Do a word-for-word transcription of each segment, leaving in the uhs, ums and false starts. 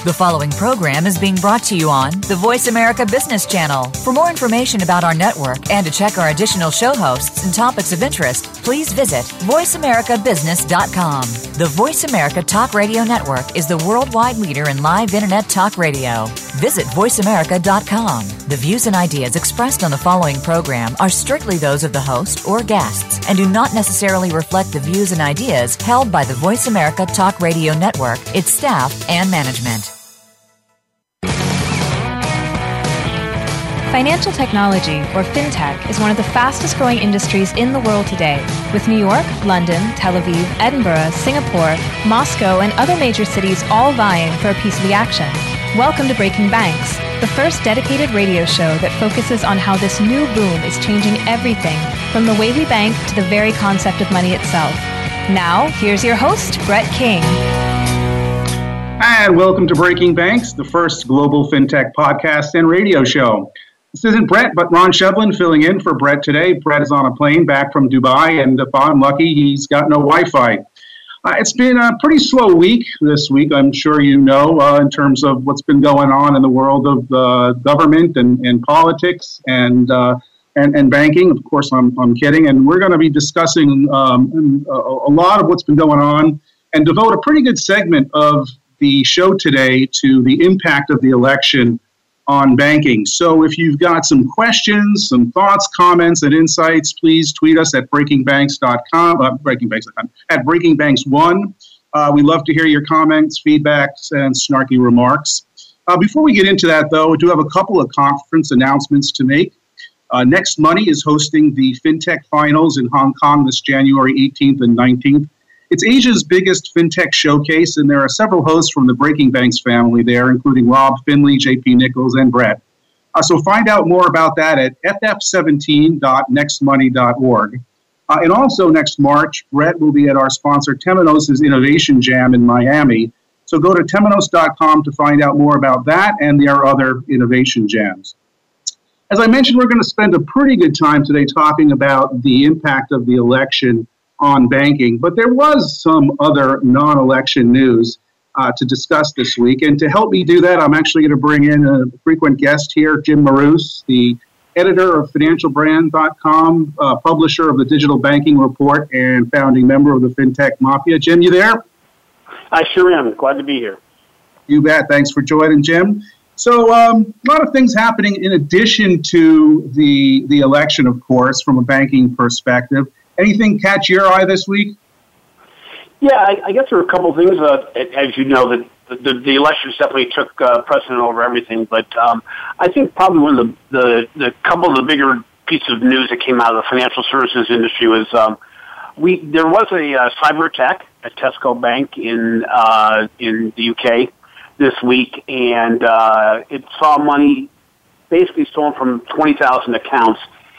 The following program is being brought to you on the Voice America Business Channel. For more information about our network and to check our additional show hosts and topics of interest, please visit voice america business dot com. The Voice America Talk Radio Network is the worldwide leader in live Internet talk radio. Visit voice america dot com. The views and ideas expressed on the following program are strictly those of the host or guests and do not necessarily reflect the views and ideas held by the Voice America Talk Radio Network, its staff, and management. Financial technology, or fintech, is one of the fastest growing industries in the world today, with New York, London, Tel Aviv, Edinburgh, Singapore, Moscow, and other major cities all vying for a piece of the action. Welcome to Breaking Banks, the first dedicated radio show that focuses on how this new boom is changing everything, from the way we bank to the very concept of money itself. Now, here's your host, Brett King. And welcome to Breaking Banks, the first global fintech podcast and radio show. This isn't Brett, but Ron Shevlin filling in for Brett today. Brett is on a plane back from Dubai, and if I'm lucky, he's got no Wi-Fi. Uh, it's been a pretty slow week this week, I'm sure you know, uh, in terms of what's been going on in the world of uh, government and, and politics and, uh, and and banking. Of course, I'm, I'm kidding. And we're going to be discussing um, a, a lot of what's been going on and devote a pretty good segment of the show today to the impact of the election on banking. So if you've got some questions, some thoughts, comments, and insights, please tweet us at breaking banks dot com, uh, breaking banks dot com, at breaking banks one. Uh, we love to hear your comments, feedbacks, and snarky remarks. Uh, before we get into that, though, we do have a couple of conference announcements to make. Uh, Next Money is hosting the FinTech Finals in Hong Kong this January eighteenth and nineteenth. It's Asia's biggest fintech showcase, and there are several hosts from the Breaking Banks family there, including Rob Finley, J P Nichols, and Brett. Uh, so find out more about that at f f seventeen dot next money dot org. Uh, and also next March, Brett will be at our sponsor Temenos' Innovation Jam in Miami. So go to temenos dot com to find out more about that and their other innovation jams. As I mentioned, we're going to spend a pretty good time today talking about the impact of the election on banking, but there was some other non-election news uh, to discuss this week. And to help me do that, I'm actually going to bring in a frequent guest here, Jim Marous, the editor of financial brand dot com, uh, publisher of the Digital Banking Report, and founding member of the FinTech Mafia. Jim, you there? I sure am. Glad to be here. You bet. Thanks for joining, Jim. So um, a lot of things happening in addition to the the election, of course, from a banking perspective. Anything catch your eye this week? Yeah, I, I guess there were a couple of things. Uh, as you know, the, the, the elections definitely took uh, precedent over everything. But um, I think probably one of the, the, the couple of the bigger pieces of news that came out of the financial services industry was um, we there was a uh, cyber attack at Tesco Bank in uh, in the U K this week, and uh, it saw money basically stolen from twenty thousand accounts,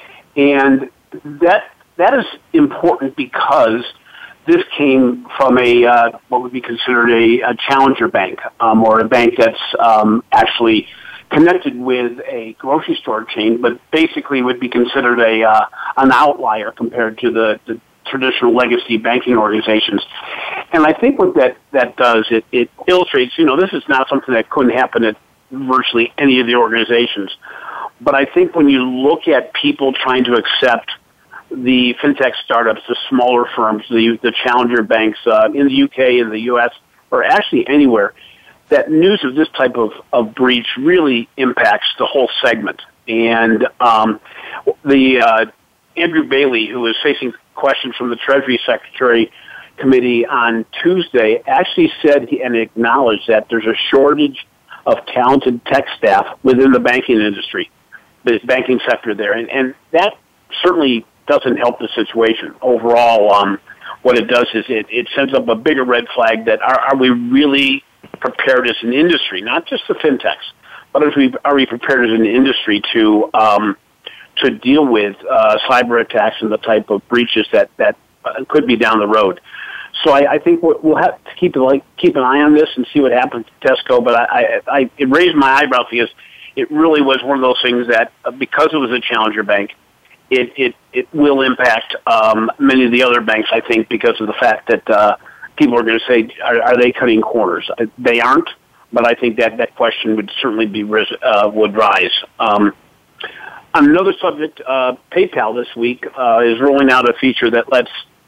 and that. That is important because this came from a uh, what would be considered a, a challenger bank, um, or a bank that's um, actually connected with a grocery store chain, but basically would be considered a uh, an outlier compared to the, the traditional legacy banking organizations. And I think what that, that does, it, it illustrates, you know, this is not something that couldn't happen at virtually any of the organizations. But I think when you look at people trying to accept the fintech startups, the smaller firms, the the challenger banks uh, in the U K, in the U S, or actually anywhere, that news of this type of, of breach really impacts the whole segment. And um, the uh, Andrew Bailey, who is facing questions from the Treasury Secretary Committee on Tuesday, actually said and acknowledged that there's a shortage of talented tech staff within the banking industry, the banking sector there. And, and that certainly doesn't help the situation. Overall, um, what it does is it, it sends up a bigger red flag that are, are we really prepared as an industry, not just the fintechs, but are we, are we prepared as an industry to um, to deal with uh, cyber attacks and the type of breaches that, that uh, could be down the road. So I, I think we'll have to keep like keep an eye on this and see what happens to Tesco. But I, I, I it raised my eyebrow because it really was one of those things that uh, because it was a challenger bank, it it, it will impact um, many of the other banks. I think because of the fact that uh, people are going to say, are, are they cutting corners? They aren't, but I think that that question would certainly be uh, would rise. Um, on another subject, uh, PayPal this week uh, is rolling out a feature that lets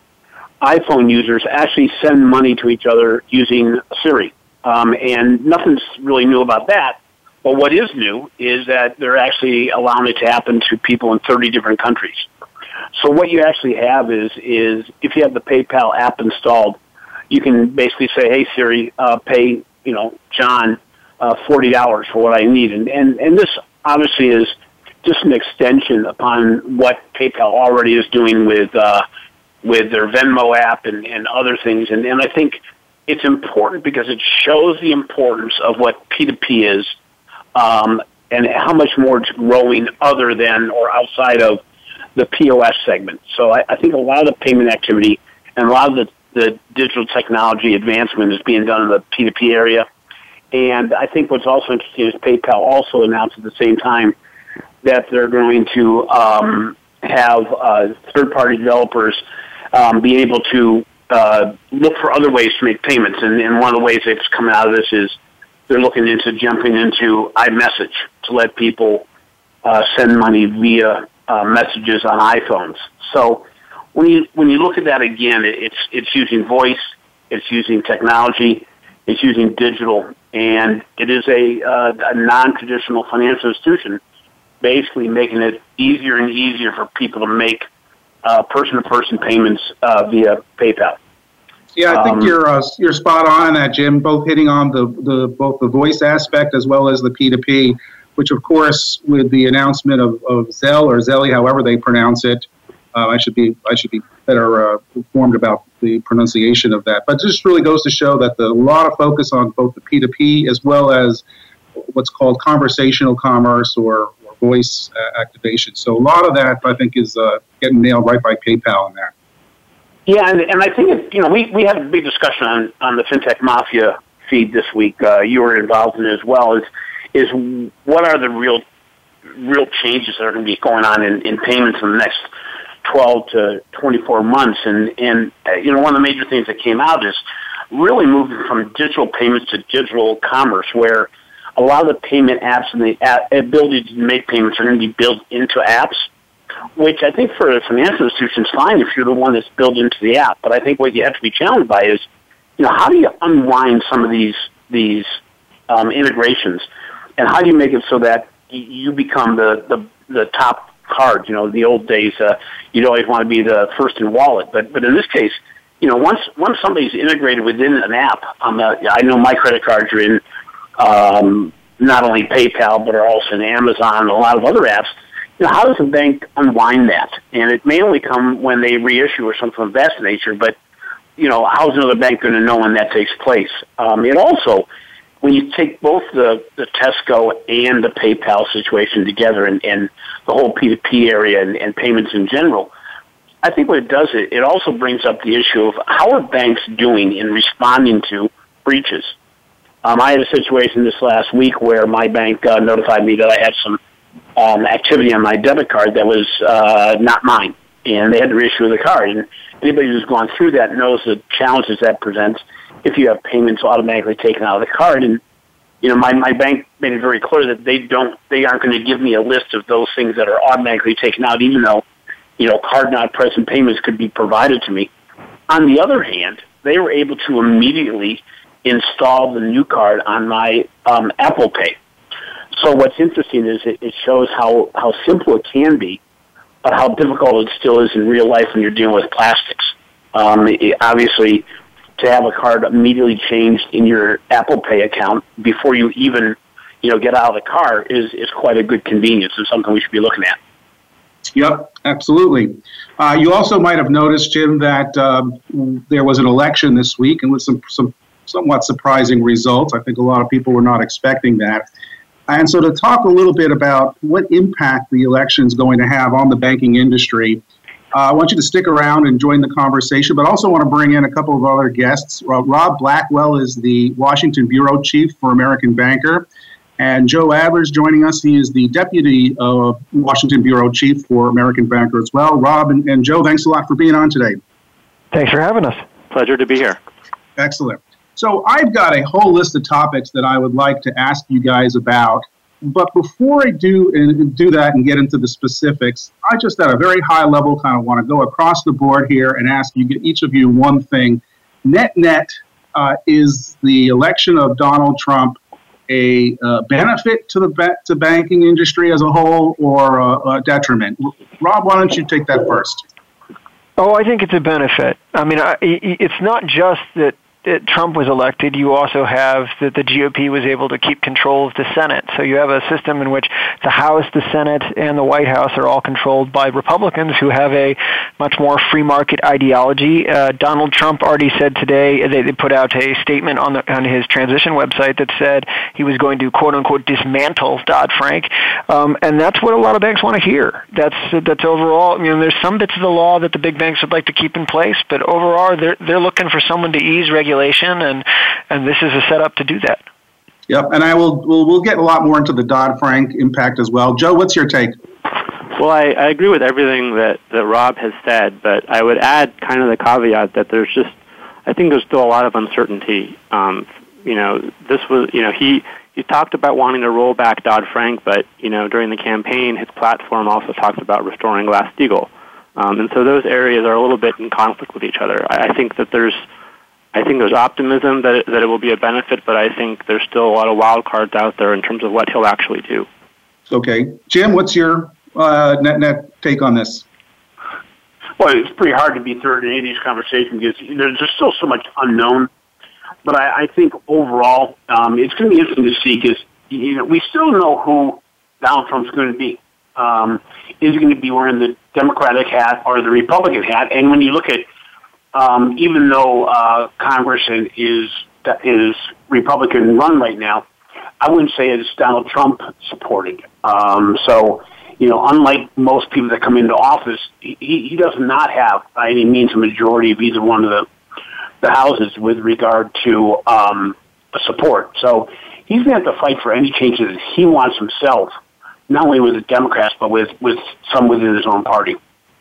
iPhone users actually send money to each other using Siri. Um, and nothing's really new about that. But what is new is that they're actually allowing it to happen to people in thirty different countries. So what you actually have is, is if you have the PayPal app installed, you can basically say, hey, Siri, uh, pay, you know, John uh, forty dollars for what I need. And, and, and this obviously is just an extension upon what PayPal already is doing with uh, with their Venmo app and, and other things. And, and I think it's important because it shows the importance of what P two P is um, and how much more it's growing other than or outside of the P O S segment. So I, I think a lot of the payment activity and a lot of the, the digital technology advancement is being done in the P two P area. And I think what's also interesting is PayPal also announced at the same time that they're going to um, have uh, third-party developers um, be able to Uh, look for other ways to make payments, and, and one of the ways that's coming out of this is they're looking into jumping into iMessage to let people uh, send money via uh, messages on iPhones. So when you when you look at that again, it's it's using voice, it's using technology, it's using digital, and it is a, uh, a non-traditional financial institution, basically making it easier and easier for people to make Uh, person-to-person payments uh, via PayPal. Yeah, I think um, you're uh, you're spot on on that, Jim. Both hitting on the, the both the voice aspect as well as the P two P, which of course, with the announcement of, of Zelle or Zelly, however they pronounce it, uh, I should be I should be better uh, informed about the pronunciation of that. But it just really goes to show that the, a lot of focus on both the P two P as well as what's called conversational commerce or voice uh, activation. So a lot of that, I think, is uh, getting nailed right by PayPal in there. Yeah, and, and I think, it, you know, we, we had a big discussion on, on the FinTech Mafia feed this week. Uh, you were involved in it as well. Is is what are the real real changes that are going to be going on in, in payments in the next twelve to twenty-four months? And, and uh, you know, one of the major things that came out is really moving from digital payments to digital commerce, where a lot of the payment apps and the ability to make payments are going to be built into apps, which I think for a financial institution is fine if you're the one that's built into the app. But I think what you have to be challenged by is, you know, how do you unwind some of these these um, integrations, and how do you make it so that you become the, the, the top card? You know, the old days, uh, you'd always want to be the first in wallet. But but in this case, you know, once once somebody's integrated within an app, um, uh, I know my credit cards are in Um, not only PayPal, but are also in Amazon and a lot of other apps. You know, how does a bank unwind that? And it may only come when they reissue or something of that nature, but, you know, how's another bank going to know when that takes place? Um, it also, when you take both the, the Tesco and the PayPal situation together and, and the whole P two P area and, and payments in general, I think what it does, it, it also brings up the issue of how are banks doing in responding to breaches? Um, I had a situation this last week where my bank uh, notified me that I had some um, activity on my debit card that was uh, not mine, and they had to reissue the card. And anybody who's gone through that knows the challenges that presents if you have payments automatically taken out of the card. And you know, my, my bank made it very clear that they don't, they aren't going to give me a list of those things that are automatically taken out, even though, you know, card not present payments could be provided to me. On the other hand, they were able to immediately install the new card on my um, Apple Pay. So what's interesting is it, it shows how, how simple it can be, but how difficult it still is in real life when you're dealing with plastics. Um, it, obviously, to have a card immediately changed in your Apple Pay account before you even, you know, get out of the car is, is quite a good convenience and something we should be looking at. Yep, absolutely. Uh, you also might have noticed, Jim, that um, there was an election this week, and with some some somewhat surprising results. I think a lot of people were not expecting that. And so to talk a little bit about what impact the election is going to have on the banking industry, uh, I want you to stick around and join the conversation, but also want to bring in a couple of other guests. Uh, Rob Blackwell is the Washington Bureau Chief for American Banker, and Joe Adler's joining us. He is the Deputy uh, Washington Bureau Chief for American Banker as well. Rob and, and Joe, thanks a lot for being on today. Thanks for having us. Pleasure to be here. Excellent. So I've got a whole list of topics that I would like to ask you guys about. But before I do uh, do that and get into the specifics, I just at a very high level kind of want to go across the board here and ask you each of you one thing. Net net, uh, is the election of Donald Trump a uh, benefit to the ba- to banking industry as a whole, or a, a detriment? Rob, why don't you take that first? Oh, I think it's a benefit. I mean, I, it's not just that Trump was elected. You also have that the G O P was able to keep control of the Senate. So you have a system in which the House, the Senate, and the White House are all controlled by Republicans who have a much more free market ideology. Uh, Donald Trump already said today, they, they put out a statement on, the, on his transition website that said he was going to, quote unquote, dismantle Dodd-Frank. Um, and that's what a lot of banks want to hear. That's that's overall, you know, there's some bits of the law that the big banks would like to keep in place, but overall they're, they're looking for someone to ease regulation. And and this is a setup to do that. Yep, and I will we'll, we'll get a lot more into the Dodd-Frank impact as well. Joe, what's your take? Well, I, I agree with everything that, that Rob has said, but I would add kind of the caveat that there's just, I think there's still a lot of uncertainty. Um, you know, this was, you know, he, he talked about wanting to roll back Dodd-Frank, but, you know, during the campaign, his platform also talks about restoring Glass-Steagall. Um, and so those areas are a little bit in conflict with each other. I, I think that there's, I think there's optimism that it, that it will be a benefit, but I think there's still a lot of wild cards out there in terms of what he'll actually do. Okay. Jim, what's your uh, net net take on this? Well, it's pretty hard to be third in any of these conversations because there's just still so much unknown. But I, I think overall, um, it's going to be interesting to see because you know we still know who Donald Trump's going to be. Um, is he going to be wearing the Democratic hat or the Republican hat? And when you look at Um, even though uh, Congress is is Republican run right now, I wouldn't say it's Donald Trump supported. Um, so, you know, unlike most people that come into office, he, he does not have by any means a majority of either one of the the houses with regard to um, support. So he's going to have to fight for any changes that he wants himself, not only with the Democrats but with, with some within his own party.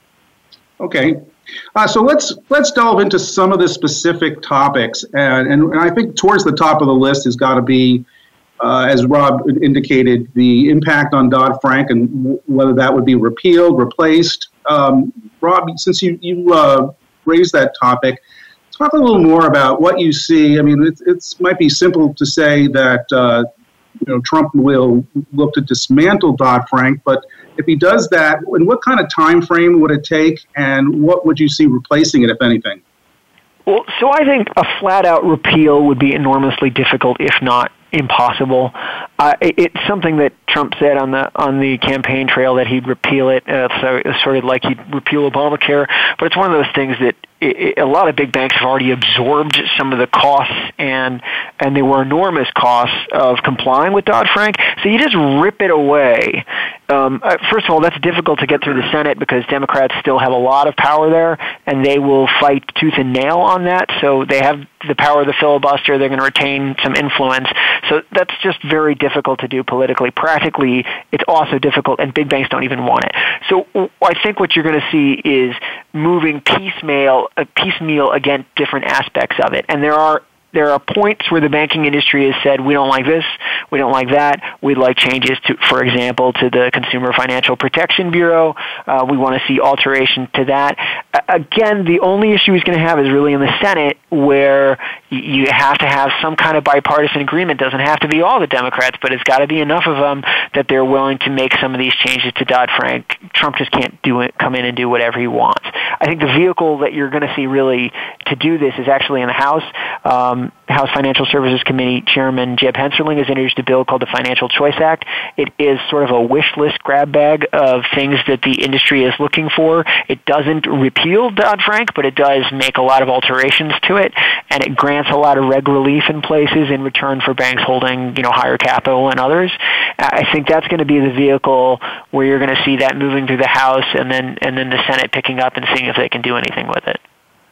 Okay. Uh, so let's let's delve into some of the specific topics, and, and, and I think towards the top of the list has got to be, uh, as Rob indicated, the impact on Dodd-Frank and w- whether that would be repealed, replaced. Um, Rob, since you you uh, raised that topic, talk a little more about what you see. I mean, it it's, might be simple to say that uh, you know Trump will look to dismantle Dodd-Frank, but if he does that, in what kind of time frame would it take, and what would you see replacing it, if anything? Well, so I think a flat-out repeal would be enormously difficult, if not impossible. Uh, it, it's something that Trump said on the on the campaign trail that he'd repeal it. Uh, so it's sort of like he'd repeal Obamacare, but it's one of those things that it, it, a lot of big banks have already absorbed some of the costs, and and they were enormous costs of complying with Dodd-Frank. So you just rip it away. Um, uh, first of all, that's difficult to get through the Senate because Democrats still have a lot of power there, and they will fight tooth and nail on that. So they have the power of the filibuster. They're going to retain some influence. So that's just very difficult to do politically. Practically, it's also difficult, and big banks don't even want it. So I think what you're going to see is moving piecemeal, uh, piecemeal against different aspects of it. And there are There are points where the banking industry has said, we don't like this, we don't like that, we'd like changes, to, for example, to the Consumer Financial Protection Bureau. Uh, we want to see alteration to that. Uh, again, the only issue he's going to have is really in the Senate, where you have to have some kind of bipartisan agreement. It doesn't have to be all the Democrats, but it's got to be enough of them that they're willing to make some of these changes to Dodd-Frank. Trump just can't do it, come in and do whatever he wants. I think the vehicle that you're going to see really to do this is actually in the House. Um, House Financial Services Committee Chairman Jeb Hensarling has introduced a bill called the Financial Choice Act. It is sort of a wish list grab bag of things that the industry is looking for. It doesn't repeal Dodd-Frank, but it does make a lot of alterations to it, and it grants a lot of reg relief in places in return for banks holding, you know, higher capital and others. I think that's going to be the vehicle where you're going to see that moving through the House, and then and then the Senate picking up and seeing if they can do anything with it.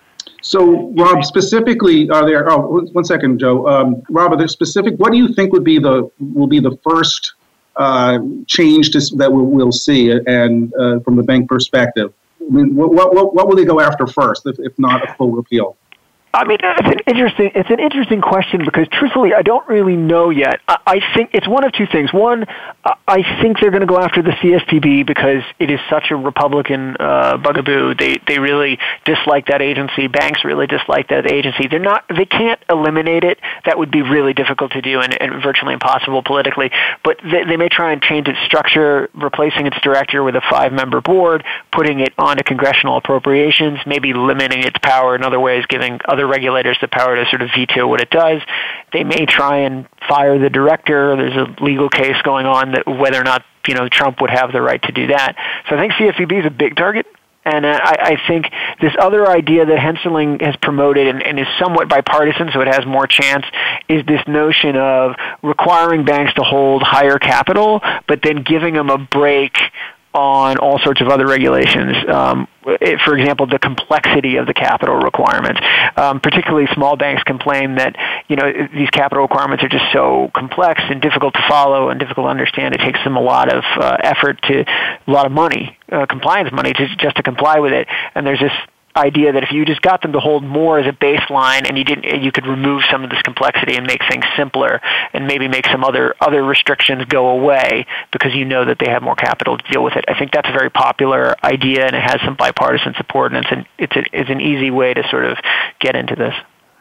So, Rob, specifically, are there? Oh, one second, Joe. Um, Rob, are there specific? What do you think would be the will be the first uh, change to, that we'll, we'll see, and uh, from the bank perspective? I mean, what, what what will they go after first, if, if not a full repeal? I mean, it's an interesting, it's an interesting question because truthfully, I don't really know yet. I, I think it's one of two things. One, I think they're going to go after the C F P B because it is such a Republican uh, bugaboo. They they really dislike that agency. Banks really dislike that agency. They're not, they can't eliminate it. That would be really difficult to do and, and virtually impossible politically. But they, they may try and change its structure, replacing its director with a five-member board, putting it onto congressional appropriations, maybe limiting its power in other ways, giving other regulators the power to sort of veto what it does. They may try and fire the director. There's a legal case going on that whether or not, you know, Trump would have the right to do that. So I think C F P B is a big target. And uh, I, I think this other idea that Hensarling has promoted and, and is somewhat bipartisan, so it has more chance, is this notion of requiring banks to hold higher capital, but then giving them a break on all sorts of other regulations. Um, it, for example, the complexity of the capital requirements. Um, particularly small banks complain that, you know, these capital requirements are just so complex and difficult to follow and difficult to understand. It takes them a lot of uh, effort to, a lot of money, uh, compliance money, to, just to comply with it. And there's this idea that if you just got them to hold more as a baseline and you didn't, you could remove some of this complexity and make things simpler and maybe make some other other restrictions go away because you know that they have more capital to deal with it. I think that's a very popular idea and it has some bipartisan support, and it's an, it's, a, it's an easy way to sort of get into this.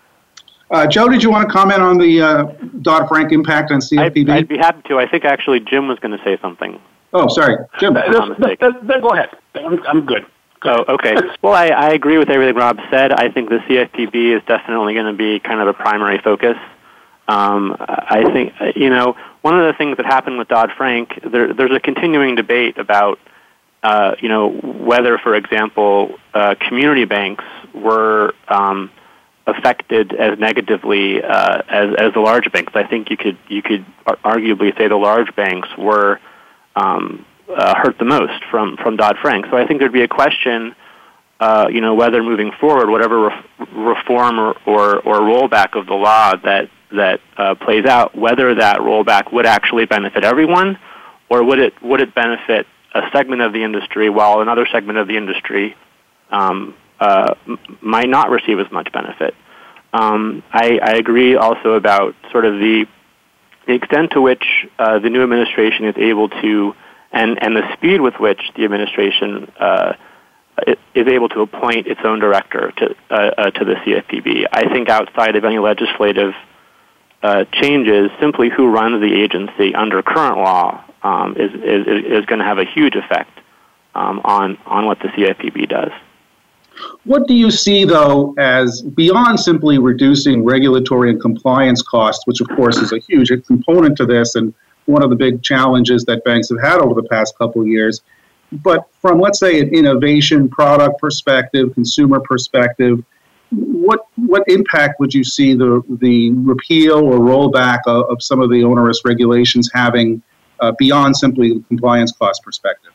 Uh, Joe, did you want to comment on the uh, Dodd-Frank impact on C F P B? I'd, I'd be happy to. I think actually Jim was going to say something. Oh, sorry. Jim. Uh, th- th- th- go ahead. I'm, I'm good. Oh, okay. Well, I, I agree with everything Rob said. I think the C F P B is definitely going to be kind of a primary focus. Um, I think, you know, one of the things that happened with Dodd-Frank, there, there's a continuing debate about, uh, you know, whether, for example, uh, community banks were um, affected as negatively uh, as, as the large banks. I think you could you could arguably say the large banks were um, Uh, hurt the most from, from Dodd-Frank. So I think there'd be a question, uh, you know, whether moving forward, whatever re- reform or, or, or rollback of the law that that uh, plays out, whether that rollback would actually benefit everyone, or would it would it benefit a segment of the industry while another segment of the industry um, uh, m- might not receive as much benefit. Um, I, I agree also about sort of the the extent to which uh, the new administration is able to And, and the speed with which the administration uh, is able to appoint its own director to uh, uh, to the C F P B. I think outside of any legislative uh, changes, simply who runs the agency under current law um, is, is is going to have a huge effect um, on on what the C F P B does. What do you see, though, as beyond simply reducing regulatory and compliance costs, which of course is a huge component to this and one of the big challenges that banks have had over the past couple of years. But from, let's say, an innovation product perspective, consumer perspective, what what impact would you see the the repeal or rollback of, of some of the onerous regulations having uh, beyond simply the compliance cost perspective?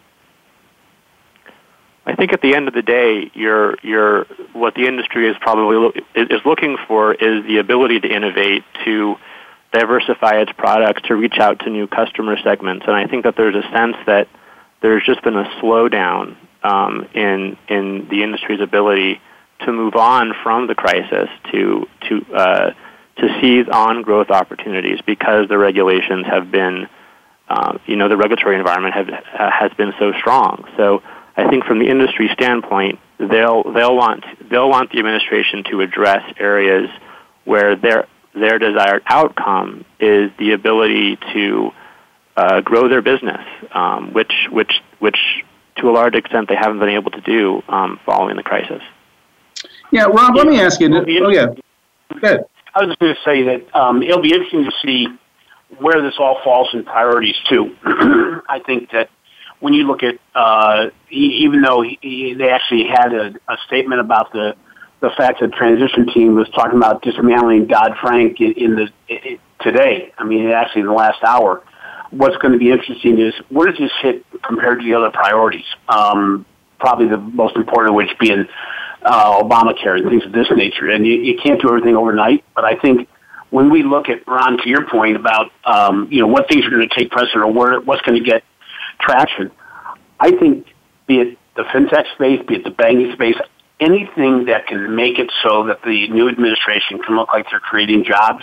I think at the end of the day, you're, you're, what the industry is probably lo- is looking for is the ability to innovate, to diversify its products, to reach out to new customer segments. And I think that there's a sense that there's just been a slowdown um, in in the industry's ability to move on from the crisis to to uh, to seize on growth opportunities because the regulations have been, uh, you know, the regulatory environment have, uh, has been so strong. So I think from the industry standpoint, they'll they'll want they'll want the administration to address areas where they're their desired outcome is the ability to uh, grow their business, um, which, which, which, to a large extent, they haven't been able to do um, following the crisis. Yeah, Rob, let me ask you. Oh, yeah. Good. I was just going to say that um, it'll be interesting to see where this all falls in priorities, too. I think that when you look at, uh, even though he, he, they actually had a, a statement about the the fact that the transition team was talking about dismantling Dodd-Frank in, in the in, today. I mean, actually in the last hour. What's going to be interesting is where does this hit compared to the other priorities? Um, probably the most important of which being uh, Obamacare and things of this nature. And you, you can't do everything overnight, but I think when we look at, Ron, to your point about um, you know what things are going to take precedent or where, what's going to get traction, I think be it the fintech space, be it the banking space, anything that can make it so that the new administration can look like they're creating jobs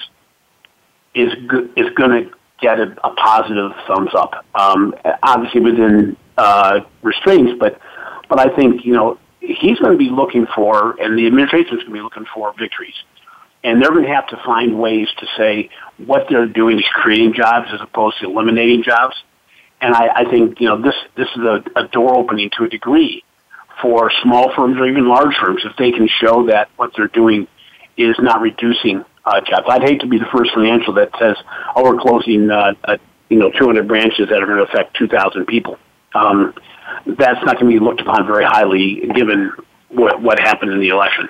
is go- is going to get a, a positive thumbs up. Um, obviously within uh, restraints, but but I think, you know, he's going to be looking for, and the administration's going to be looking for victories. And they're going to have to find ways to say what they're doing is creating jobs as opposed to eliminating jobs. And I, I think, you know, this, this is a, a door opening to a degree for small firms or even large firms if they can show that what they're doing is not reducing uh, jobs. I'd hate to be the first financial that says, oh, we're closing, uh, uh, you know, two hundred branches that are going to affect two thousand people. Um, that's not going to be looked upon very highly given what, what happened in the election.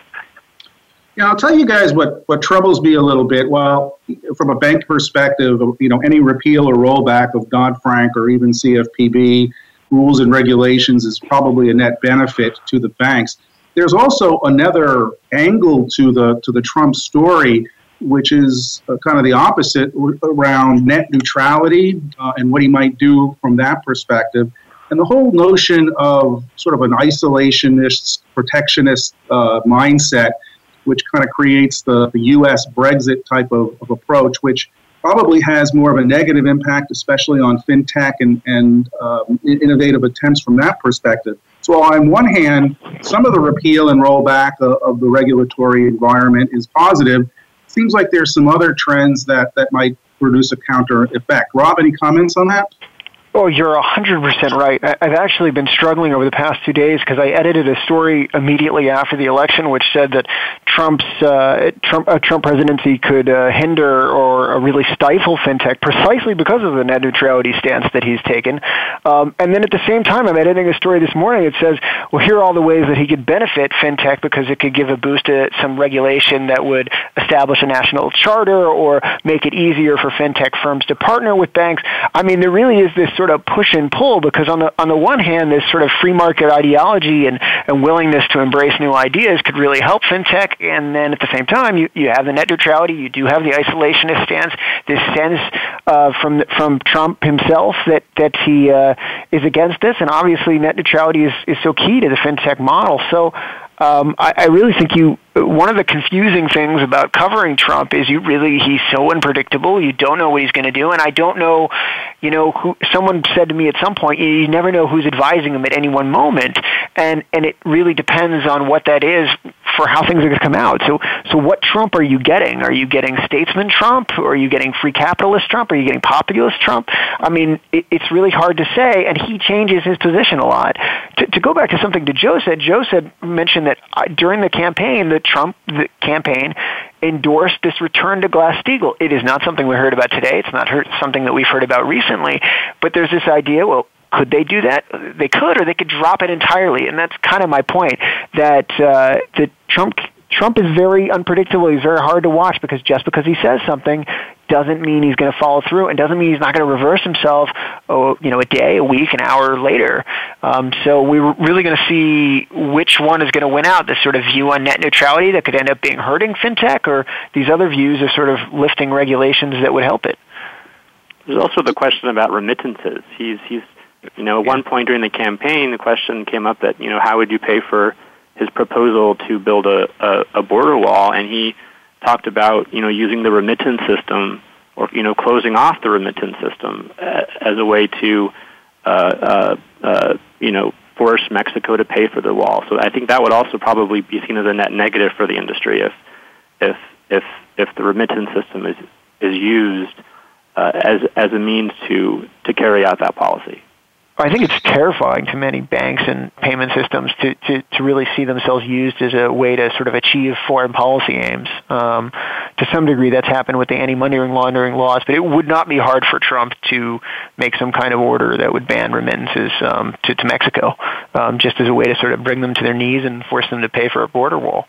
Yeah, I'll tell you guys what, what troubles me a little bit. Well, from a bank perspective, you know, any repeal or rollback of Dodd-Frank or even C F P B rules and regulations is probably a net benefit to the banks. There's also another angle to the to the Trump story, which is uh, kind of the opposite around net neutrality uh, and what he might do from that perspective. And the whole notion of sort of an isolationist, protectionist uh, mindset, which kind of creates the, the U S Brexit type of, of approach, which probably has more of a negative impact, especially on fintech and, and um, innovative attempts from that perspective. So on one hand, some of the repeal and rollback of, of the regulatory environment is positive. It seems like there's some other trends that, that might produce a counter effect. Rob, any comments on that? Oh, you're one hundred percent right. I've actually been struggling over the past two days because I edited a story immediately after the election which said that Trump's uh, Trump, a Trump presidency could uh, hinder or uh, really stifle fintech precisely because of the net neutrality stance that he's taken. Um, and then at the same time, I'm editing a story this morning. It says, well, here are all the ways that he could benefit fintech because it could give a boost to some regulation that would establish a national charter or make it easier for fintech firms to partner with banks. I mean, there really is this sort of push and pull because on the on the one hand, this sort of free market ideology and, and willingness to embrace new ideas could really help fintech, and then at the same time, you, you have the net neutrality, you do have the isolationist stance, this sense uh, from from Trump himself that that he uh, is against this, and obviously net neutrality is, is so key to the fintech model. So um, I, I really think you. One of the confusing things about covering Trump is you really, he's so unpredictable. You don't know what he's going to do. And I don't know, you know, who, someone said to me at some point, you, you never know who's advising him at any one moment. And, and it really depends on what that is for how things are going to come out. So, so what Trump are you getting? Are you getting statesman Trump? Or are you getting free capitalist Trump? Are you getting populist Trump? I mean, it, it's really hard to say. And he changes his position a lot. To, to go back to something that Joe said, Joe said, mentioned that uh, during the campaign, that Trump, the campaign, endorsed this return to Glass-Steagall. It is not something we heard about today. It's not heard, something that we've heard about recently. But there's this idea, well, could they do that? They could, or they could drop it entirely. And that's kind of my point, that uh, that Trump Trump is very unpredictable. He's very hard to watch because just because he says something doesn't mean he's going to follow through, and doesn't mean he's not going to reverse himself, oh, you know, a day, a week, an hour later. Um, so we're really going to see which one is going to win out, this sort of view on net neutrality that could end up being hurting fintech, or these other views of sort of lifting regulations that would help it. There's also the question about remittances. He's, he's, you know, at one point during the campaign, the question came up that, you know, how would you pay for his proposal to build a, a, a border wall, and he talked about, you know, using the remittance system, or, you know, closing off the remittance system uh, as a way to, uh, uh, uh, you know, force Mexico to pay for the wall. So I think that would also probably be seen as a net negative for the industry if, if, if, if the remittance system is is used uh, as as a means to to carry out that policy. I think it's terrifying to many banks and payment systems to, to, to really see themselves used as a way to sort of achieve foreign policy aims. Um, to some degree, that's happened with the anti-money laundering laws, but it would not be hard for Trump to make some kind of order that would ban remittances um, to, to Mexico, um, just as a way to sort of bring them to their knees and force them to pay for a border wall.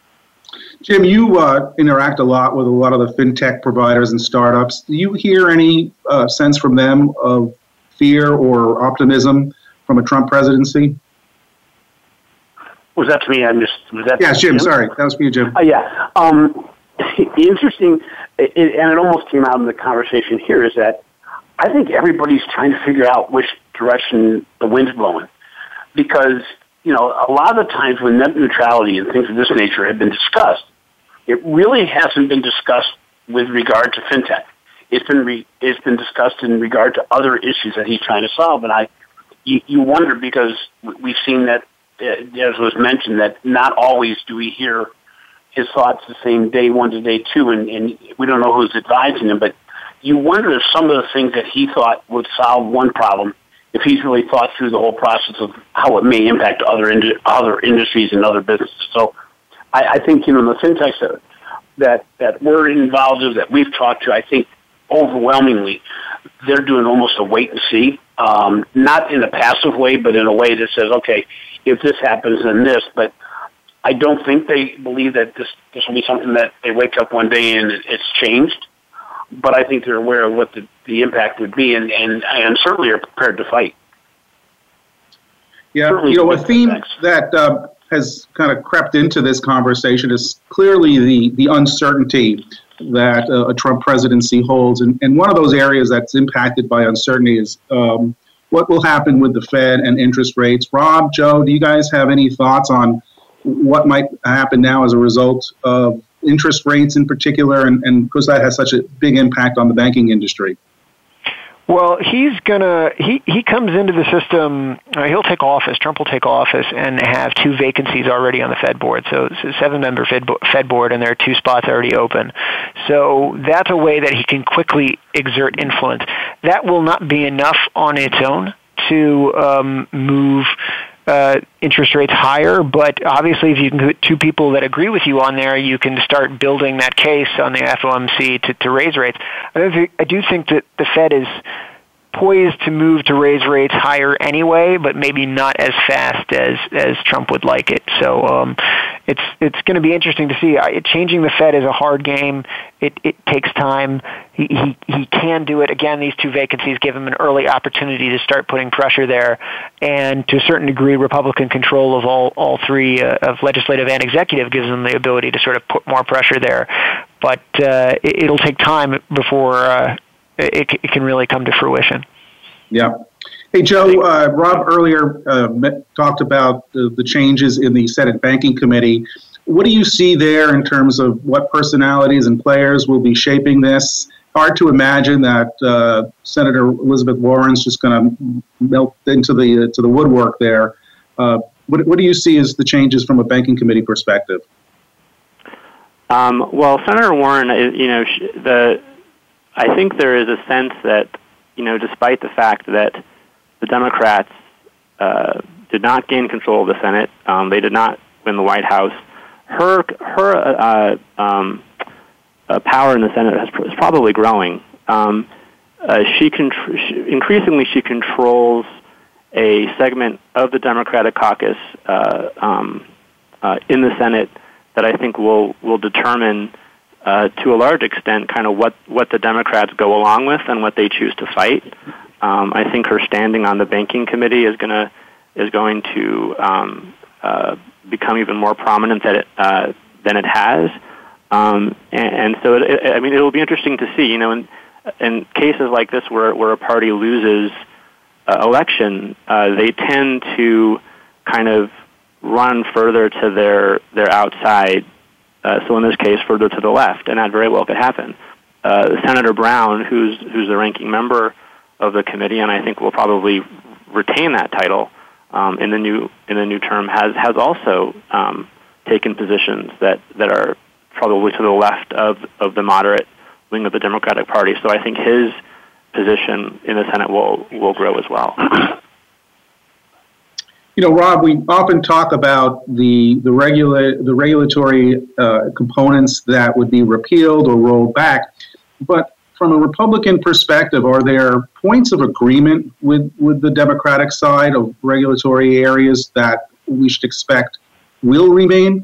Jim, you uh, interact a lot with a lot of the fintech providers and startups. Do you hear any uh, sense from them of fear or optimism from a Trump presidency? Was that to me? I missed. Was that? Yeah, Jim, Jim. Sorry. That was for you, Jim. Uh, yeah. Um, interesting, it, and it almost came out in the conversation here, is that I think everybody's trying to figure out which direction the wind's blowing. Because, you you know, a lot of the times when net neutrality and things of this nature have been discussed, it really hasn't been discussed with regard to fintech. It's been re, it's been discussed in regard to other issues that he's trying to solve, and I, you, you wonder because we've seen that, uh, as was mentioned, that not always do we hear his thoughts the same day one to day two, and, and we don't know who's advising him, but you wonder if some of the things that he thought would solve one problem, if he's really thought through the whole process of how it may impact other ind- other industries and other businesses. So I, I think, you know, the fintechs that, that, that we're involved in, that we've talked to, I think overwhelmingly, they're doing almost a wait and see, um, not in a passive way, but in a way that says, okay, if this happens, then this, but I don't think they believe that this, this will be something that they wake up one day and it's changed. But I think they're aware of what the, the impact would be, and, and, and certainly are prepared to fight. Yeah, certainly you know, a theme impacts. that uh, has kind of crept into this conversation is clearly the, the uncertainty that uh, a Trump presidency holds. And, and one of those areas that's impacted by uncertainty is um, what will happen with the Fed and interest rates. Rob, Joe, do you guys have any thoughts on what might happen now as a result of interest rates in particular, and, and because that has such a big impact on the banking industry? Well, he's gonna he he comes into the system. Uh, he'll take office. Trump will take office and have two vacancies already on the Fed board. So it's a seven-member Fed Fed board, and there are two spots already open. So that's a way that he can quickly exert influence. That will not be enough on its own to um, move Uh, interest rates higher, but obviously if you can get two people that agree with you on there, you can start building that case on the F O M C to, to raise rates. I, don't think, I do think that the Fed is poised to move to raise rates higher anyway, but maybe not as fast as, as Trump would like it. So um, it's it's going to be interesting to see. I, changing the Fed is a hard game. It it takes time. He, he he can do it. Again, these two vacancies give him an early opportunity to start putting pressure there, and to a certain degree, Republican control of all all three uh, of legislative and executive gives him the ability to sort of put more pressure there. But uh, it, it'll take time before uh, it, it can really come to fruition. Yeah. Hey, Joe, uh, Rob earlier uh, met, talked about the, the changes in the Senate Banking Committee. What do you see there in terms of what personalities and players will be shaping this? Hard to imagine that uh, Senator Elizabeth Warren's just going to melt into the uh, to the woodwork there. Uh, what, what do you see as the changes from a Banking Committee perspective? Um, well, Senator Warren, you know, the I think there is a sense that, you know, despite the fact that the Democrats uh, did not gain control of the Senate, um, they did not win the White House, her her uh, um, uh, power in the Senate has, is probably growing. Um, uh, she, contr- she increasingly she controls a segment of the Democratic caucus uh, um, uh, in the Senate that I think will will determine uh, to a large extent kind of what, what the Democrats go along with and what they choose to fight. Um, I think her standing on the Banking Committee is going to is going to um, uh, become even more prominent than it uh, than it has, um, and, and so it, it, I mean it will be interesting to see. You know, in, in cases like this where where a party loses uh, election, uh, they tend to kind of run further to their their outside. Uh, so in this case, further to the left, and that very well could happen. Uh, Senator Brown, who's who's the ranking member of the committee, and I think will probably retain that title um, in the new in the new term, has has also um, taken positions that, that are probably to the left of, of the moderate wing of the Democratic Party. So I think his position in the Senate will will grow as well. You know, Rob, we often talk about the the regula- the regulatory uh, components that would be repealed or rolled back, but from a Republican perspective, are there points of agreement with, with the Democratic side of regulatory areas that we should expect will remain?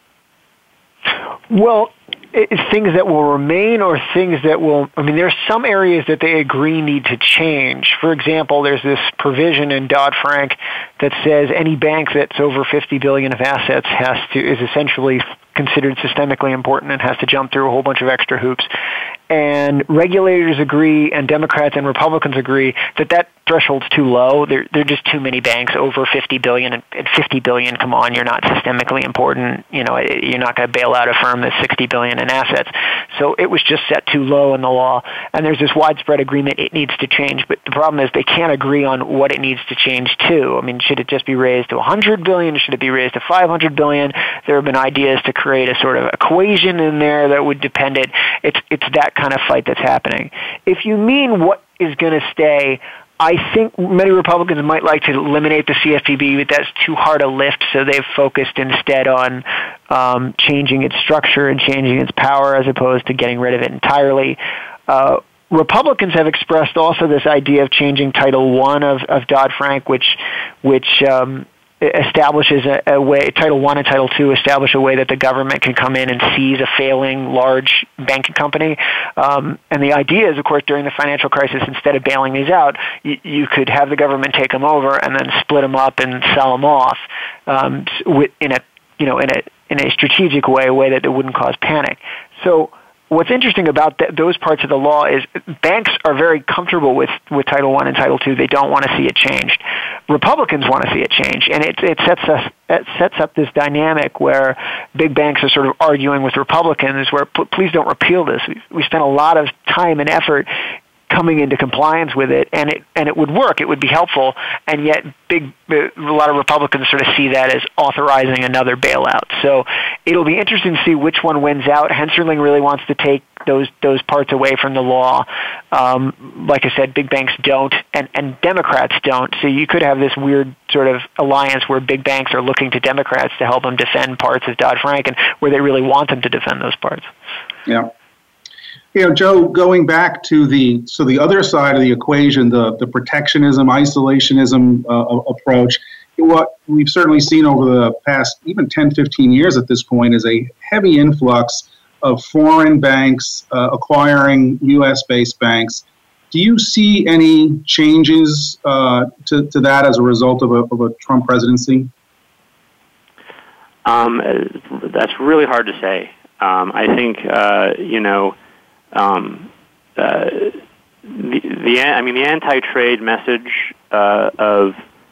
Well, it's things that will remain or things that will, I mean, there are some areas that they agree need to change. For example, there's this provision in Dodd-Frank that says any bank that's over fifty billion dollars of assets has to, is essentially considered systemically important and has to jump through a whole bunch of extra hoops. and regulators agree, and Democrats and Republicans agree that that threshold's too low. There, there are just too many banks over fifty billion dollars, and fifty billion dollars, come on, you're not systemically important. You know, you're not going to bail out a firm that's sixty billion dollars in assets. So it was just set too low in the law, and there's this widespread agreement it needs to change. But the problem is they can't agree on what it needs to change to. I mean, should it just be raised to one hundred billion dollars? Should it be raised to five hundred billion dollars? There have been ideas to create a sort of equation in there that would depend it. It's it's that kind of fight that's happening. If you mean what is going to stay, I think many Republicans might like to eliminate the C F P B, but that's too hard a lift, so they've focused instead on um, changing its structure and changing its power as opposed to getting rid of it entirely. Uh, Republicans have expressed also this idea of changing Title One of, of Dodd-Frank, which which um, establishes a, a way, Title One and Title Two establish a way that the government can come in and seize a failing large banking company. Um, and the idea is, of course, during the financial crisis, instead of bailing these out, you, you could have the government take them over and then split them up and sell them off um, in a you know in a in a strategic way, a way that it wouldn't cause panic. So what's interesting about th- those parts of the law is banks are very comfortable with, with Title One and Title Two. They don't want to see it changed. Republicans want to see it changed, and it, it sets us it sets up this dynamic where big banks are sort of arguing with Republicans, where please don't repeal this. We, we spent a lot of time and effort coming into compliance with it, and it and it would work. It would be helpful, and yet big a lot of Republicans sort of see that as authorizing another bailout. So it'll be interesting to see which one wins out. Hensarling really wants to take those those parts away from the law. Um, like I said, big banks don't, and, and Democrats don't. So you could have this weird sort of alliance where big banks are looking to Democrats to help them defend parts of Dodd-Frank, and where they really want them to defend those parts. Yeah. You know, Joe, going back to the so the other side of the equation, the, the protectionism, isolationism uh, approach, what we've certainly seen over the past even ten, fifteen years at this point is a heavy influx of foreign banks uh, acquiring U S-based banks. Do you see any changes uh, to, to that as a result of a, of a Trump presidency? Um, that's really hard to say. Um, I think, uh, you know, Um, uh, the, the I mean the anti-trade message uh, of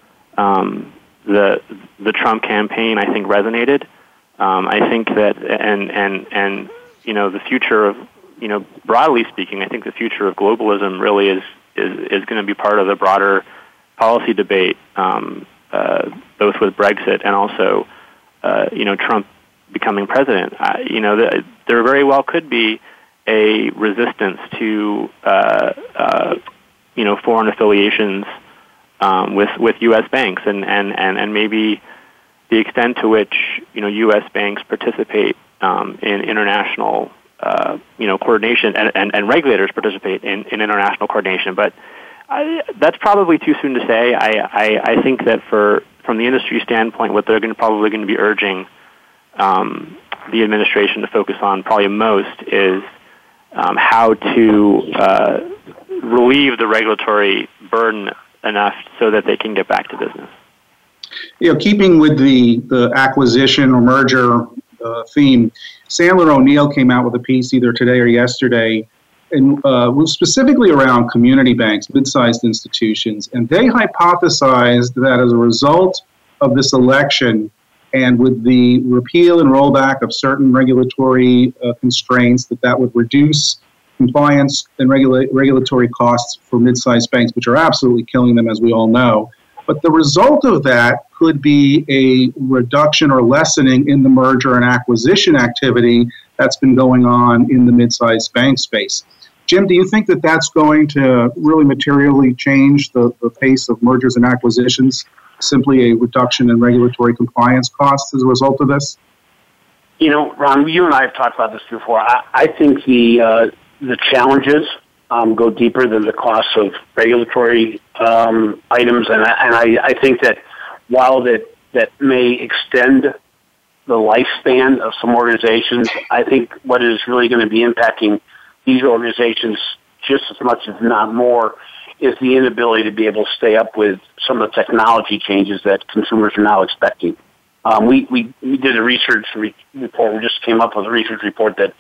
um, the the Trump campaign, I think, resonated. Um, I think that and and and you know the future of you know broadly speaking, I think the future of globalism really is is, is going to be part of the broader policy debate, um, uh, both with Brexit and also uh, you know Trump becoming president. Uh, you know the, there very well could be a resistance to uh, uh, you know foreign affiliations um, with with U S banks, and, and, and, and maybe the extent to which you know U S banks participate um, in international uh, you know coordination, and, and, and regulators participate in, in international coordination. But I, that's probably too soon to say. I, I, I think that for from the industry standpoint, what they're going to probably going to be urging um, the administration to focus on probably most is Um, how to uh, relieve the regulatory burden enough so that they can get back to business. You know, keeping with the, the acquisition or merger uh, theme, Sandler O'Neill came out with a piece either today or yesterday, and uh, was specifically around community banks, mid-sized institutions, and they hypothesized that as a result of this election, and with the repeal and rollback of certain regulatory uh, constraints, that that would reduce compliance and regula- regulatory costs for mid-sized banks, which are absolutely killing them, as we all know. But the result of that could be a reduction or lessening in the merger and acquisition activity that's been going on in the mid-sized bank space. Jim, do you think that that's going to really materially change the, the pace of mergers and acquisitions? Simply a reduction in regulatory compliance costs as a result of this? You know, Ron, you and I have talked about this before. I, I think the uh, the challenges um, go deeper than the costs of regulatory um, items, and I, and I, I think that while that that may extend the lifespan of some organizations, I think what is really going to be impacting these organizations just as much, if not more, is the inability to be able to stay up with some of the technology changes that consumers are now expecting. Um, we, we, we did a research re- report. We just came up with a research report that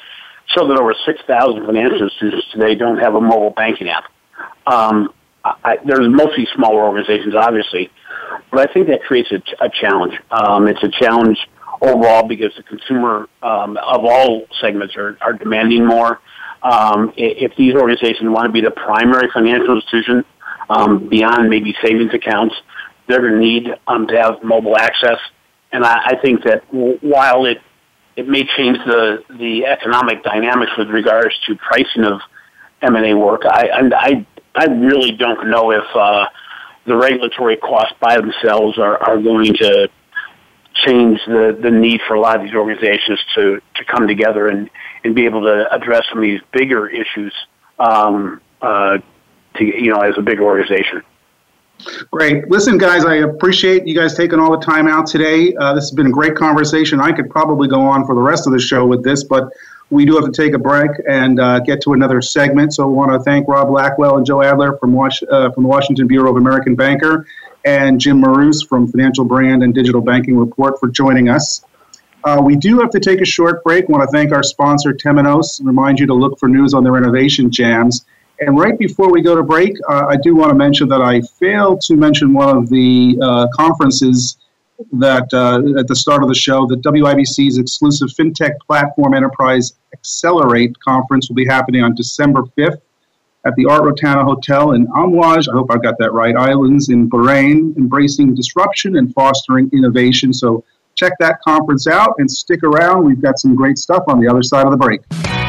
show that over six thousand financial institutions today don't have a mobile banking app. Um, I, there's mostly smaller organizations, obviously, but I think that creates a, a challenge. Um, it's a challenge overall because the consumer um, of all segments are, are demanding more. Um, if these organizations want to be the primary financial institution um, beyond maybe savings accounts, they're going to need um, to have mobile access. And I, I think that w- while it it may change the, the economic dynamics with regards to pricing of M and A work, I I I really don't know if uh, the regulatory costs by themselves are, are going to change the, the need for a lot of these organizations to, to come together and, and be able to address some of these bigger issues um, uh, to, you know, as a big organization. Great. Listen, guys, I appreciate you guys taking all the time out today. Uh, this has been a great conversation. I could probably go on for the rest of the show with this, but we do have to take a break and uh, get to another segment. So I want to thank Rob Blackwell and Joe Adler from, Was- uh, from the Washington Bureau of American Banker and Jim Maroos from Financial Brand and Digital Banking Report for joining us. Uh, we do have to take a short break. I want to thank our sponsor, Temenos, and remind you to look for news on their innovation jams. And right before we go to break, uh, I do want to mention that I failed to mention one of the uh, conferences that uh, at the start of the show, that W I B C's exclusive FinTech Platform Enterprise Accelerate conference will be happening on December fifth at the Art Rotana Hotel in Amouage, I hope I got that right, Islands in Bahrain, embracing disruption and fostering innovation. So check that conference out and stick around. We've got some great stuff on the other side of the break.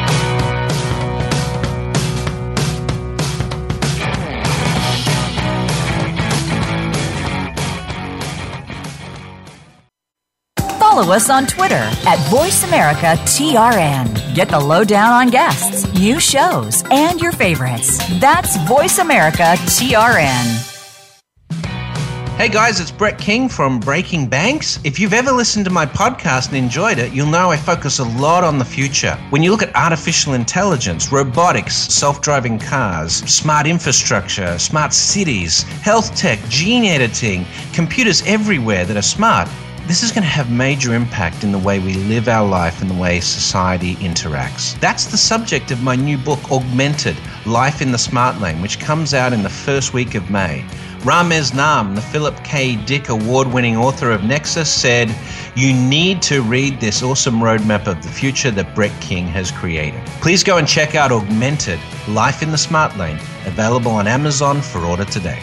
Follow us on Twitter at VoiceAmericaTRN. Get the lowdown on guests, new shows, and your favorites. That's VoiceAmericaTRN. Hey guys, it's Brett King from Breaking Banks. If you've ever listened to my podcast and enjoyed it, you'll know I focus a lot on the future. When you look at artificial intelligence, robotics, self-driving cars, smart infrastructure, smart cities, health tech, gene editing, computers everywhere that are smart, this is going to have major impact in the way we live our life and the way society interacts. That's the subject of my new book, Augmented, Life in the Smart Lane, which comes out in the first week of May. Ramez Nam, the Philip K. Dick award-winning author of Nexus, said, "You need to read this awesome roadmap of the future that Brett King has created." Please go and check out Augmented, Life in the Smart Lane, available on Amazon for order today.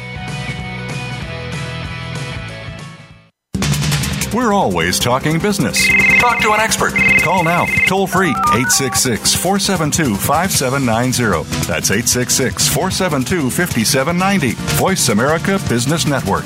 We're always talking business. Talk to an expert. Call now, toll free, eight six six, four seven two, five seven nine zero. That's eight six six, four seven two, five seven nine zero. Voice America Business Network.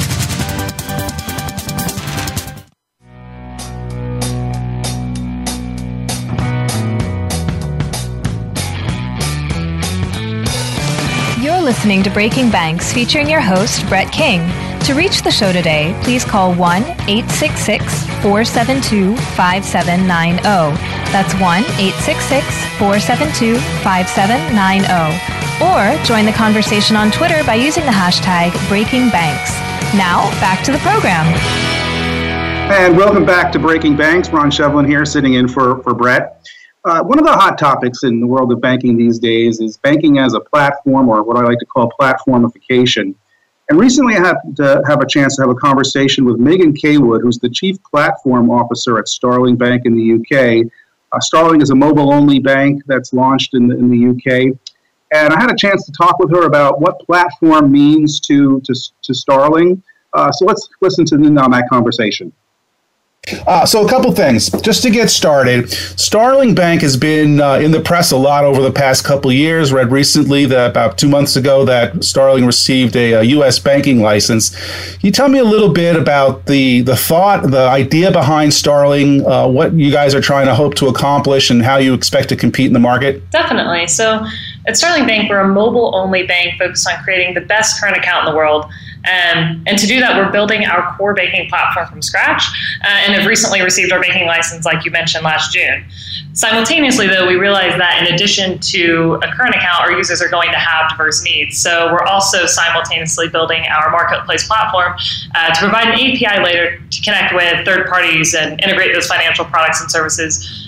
You're listening to Breaking Banks, featuring your host, Brett King. To reach the show today, please call one eight six six, four seven two, five seven nine zero. That's one eight six six, four seven two, five seven nine zero. Or join the conversation on Twitter by using the hashtag Breaking Banks. Now, back to the program. And welcome back to Breaking Banks. Ron Shevlin here, sitting in for, for Brett. Uh, one of the hot topics in the world of banking these days is banking as a platform, or what I like to call platformification. And recently I had to have a chance to have a conversation with Megan Kaywood, who's the Chief Platform Officer at Starling Bank in the U K. Uh, Starling is a mobile-only bank that's launched in the, in the U K. And I had a chance to talk with her about what platform means to, to, to Starling. Uh, so let's listen to in on that conversation. Uh, so a couple things. Just to get started, Starling Bank has been uh, in the press a lot over the past couple of years. Read recently that about two months ago that Starling received a, a U S banking license. Can you tell me a little bit about the, the thought, the idea behind Starling, uh, what you guys are trying to hope to accomplish, and how you expect to compete in the market? Definitely. So at Starling Bank, we're a mobile-only bank focused on creating the best current account in the world. Um, and to do that, we're building our core banking platform from scratch uh, and have recently received our banking license, like you mentioned, last June. Simultaneously, though, we realize that in addition to a current account, our users are going to have diverse needs. So we're also simultaneously building our marketplace platform uh, to provide an A P I layer to connect with third parties and integrate those financial products and services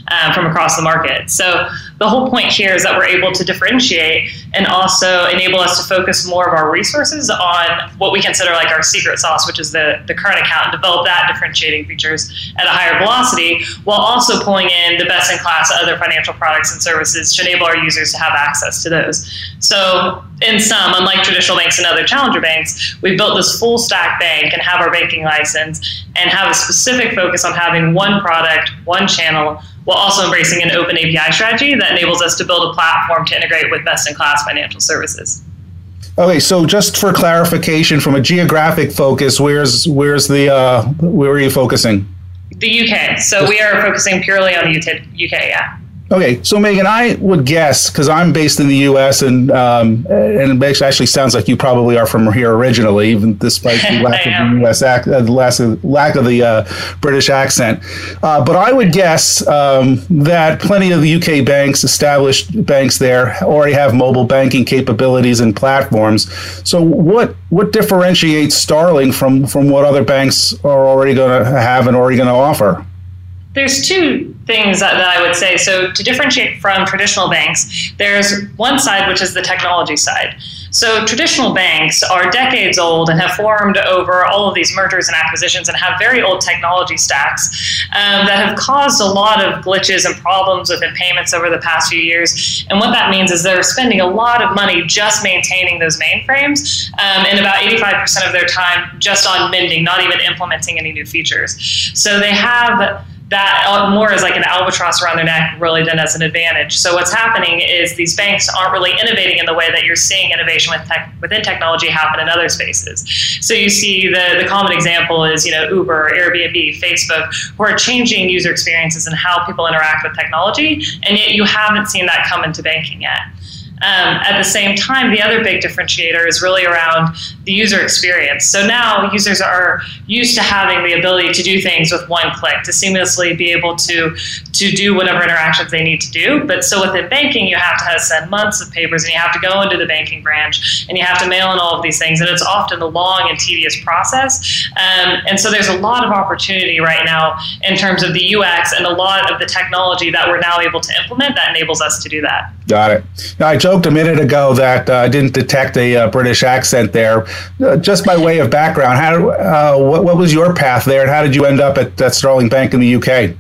um, from across the market. So the whole point here is that we're able to differentiate and also enable us to focus more of our resources on what we consider like our secret sauce, which is the, the current account, and develop that differentiating features at a higher velocity, while also pulling in the best-in-class other financial products and services to enable our users to have access to those. So in sum, unlike traditional banks and other challenger banks, we've built this full stack bank and have our banking license and have a specific focus on having one product, one channel, while also embracing an open A P I strategy that enables us to build a platform to integrate with best-in-class financial services. Okay, so just for clarification, from a geographic focus, where's where's the uh, where are you focusing? The U K. So we are focusing purely on the U K. Yeah. Okay, so Megan, I would guess, because I'm based in the U S, and um, and it actually sounds like you probably are from here originally, even despite the lack of the U S ac- uh, lack of, lack of the uh, British accent. Uh, but I would guess um, that plenty of the U K banks, established banks there, already have mobile banking capabilities and platforms. So what what differentiates Starling from from what other banks are already going to have and already going to offer? There's two things that, that I would say. So to differentiate from traditional banks, there's one side, which is the technology side. So traditional banks are decades old and have formed over all of these mergers and acquisitions and have very old technology stacks um, that have caused a lot of glitches and problems within payments over the past few years. And what that means is they're spending a lot of money just maintaining those mainframes um, and about eighty-five percent of their time just on mending, not even implementing any new features. So they have that more as like an albatross around their neck really than as an advantage. So what's happening is these banks aren't really innovating in the way that you're seeing innovation with tech, within technology happen in other spaces. So you see the, the common example is, you know, Uber, Airbnb, Facebook, who are changing user experiences and how people interact with technology, and yet you haven't seen that come into banking yet. Um, at the same time, the other big differentiator is really around the user experience. So now users are used to having the ability to do things with one click, to seamlessly be able to, to do whatever interactions they need to do. But so within banking, you have to have send months of papers, and you have to go into the banking branch, and you have to mail in all of these things. And it's often a long and tedious process. Um, and so there's a lot of opportunity right now in terms of the U X and a lot of the technology that we're now able to implement that enables us to do that. Got it. Now, I joked a minute ago that uh, I didn't detect a uh, British accent there. Uh, just by way of background, how uh, what, what was your path there, and how did you end up at, at Starling Bank in the U K?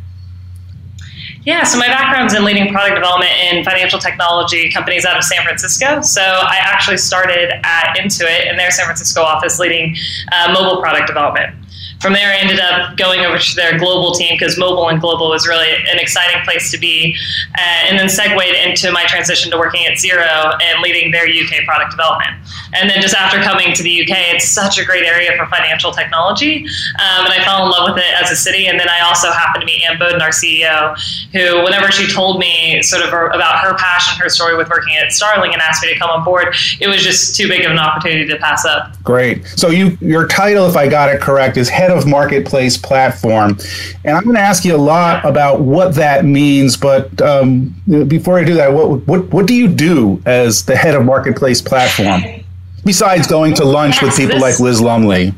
Yeah, so my background's in leading product development in financial technology companies out of San Francisco. So I actually started at Intuit in their San Francisco office leading uh, mobile product development. From there, I ended up going over to their global team because mobile and global was really an exciting place to be, uh, and then segued into my transition to working at Xero and leading their U K product development. And then just after coming to the U K, it's such a great area for financial technology, um, and I fell in love with it as a city. And then I also happened to meet Ann Boden, our C E O, who, whenever she told me sort of about her passion, her story with working at Starling, and asked me to come on board, it was just too big of an opportunity to pass up. Great. So you, your title, if I got it correct, is Head of Marketplace Platform. And I'm going to ask you a lot about what that means. But um, before I do that, what, what, what do you do as the Head of Marketplace Platform? Besides going to lunch with people like Liz Lumley.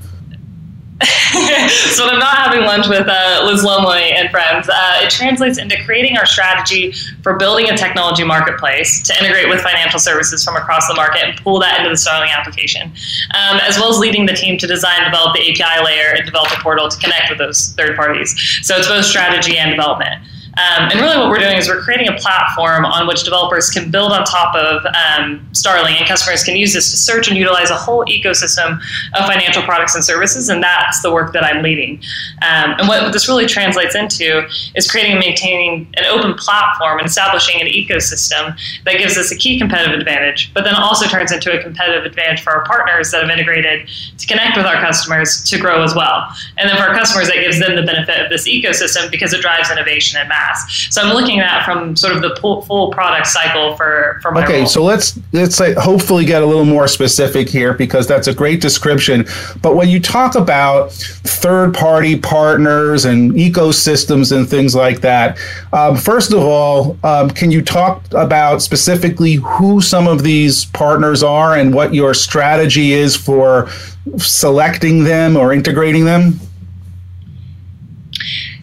So when I'm not having lunch with uh, Liz Lumley and friends, uh, it translates into creating our strategy for building a technology marketplace to integrate with financial services from across the market and pull that into the Starling application, um, as well as leading the team to design, develop the A P I layer and develop a portal to connect with those third parties. So it's both strategy and development. Um, and really what we're doing is we're creating a platform on which developers can build on top of um, Starling, and customers can use this to search and utilize a whole ecosystem of financial products and services, and that's the work that I'm leading. Um, and what this really translates into is creating and maintaining an open platform and establishing an ecosystem that gives us a key competitive advantage, but then also turns into a competitive advantage for our partners that have integrated to connect with our customers to grow as well. And then for our customers, that gives them the benefit of this ecosystem because it drives innovation and mass. So I'm looking at from sort of the full product cycle for, for my Okay, role. so let's let's say hopefully get a little more specific here, because that's a great description. But when you talk about third-party partners and ecosystems and things like that, um, first of all, um, can you talk about specifically who some of these partners are and what your strategy is for selecting them or integrating them?